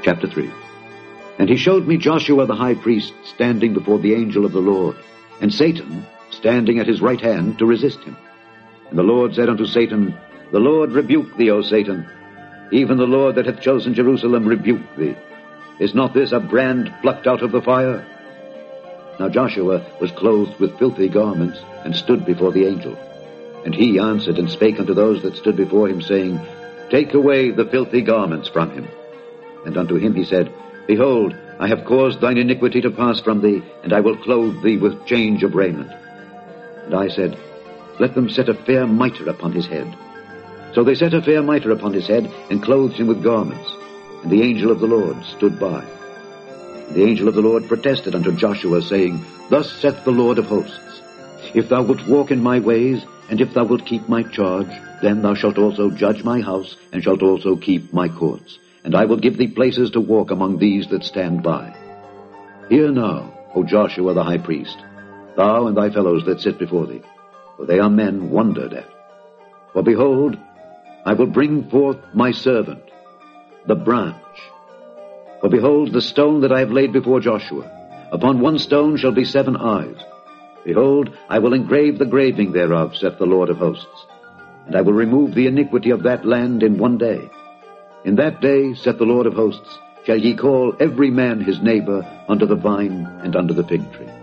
Chapter 3. And he showed me Joshua the high priest standing before the angel of the Lord, and Satan standing at his right hand to resist him. And the Lord said unto Satan, The Lord rebuke thee, O Satan. Even the Lord that hath chosen Jerusalem rebuke thee. Is not this a brand plucked out of the fire? Now Joshua was clothed with filthy garments, and stood before the angel. And he answered and spake unto those that stood before him, saying, Take away the filthy garments from him. And unto him he said, Behold, I have caused thine iniquity to pass from thee, and I will clothe thee with change of raiment. And I said, Let them set a fair mitre upon his head. So they set a fair mitre upon his head, and clothed him with garments. And the angel of the Lord stood by. And the angel of the Lord protested unto Joshua, saying, Thus saith the Lord of hosts, If thou wilt walk in my ways, and if thou wilt keep my charge, then thou shalt also judge my house, and shalt also keep my courts. And I will give thee places to walk among these that stand by. Hear now, O Joshua the high priest, thou and thy fellows that sit before thee, for they are men wondered at. For behold, I will bring forth my servant, the branch. For behold, the stone that I have laid before Joshua, upon one stone shall be 7 eyes. Behold, I will engrave the graving thereof, saith the Lord of hosts. And I will remove the iniquity of that land in one day. In that day, saith the Lord of hosts, shall ye call every man his neighbor unto the vine and unto the fig tree.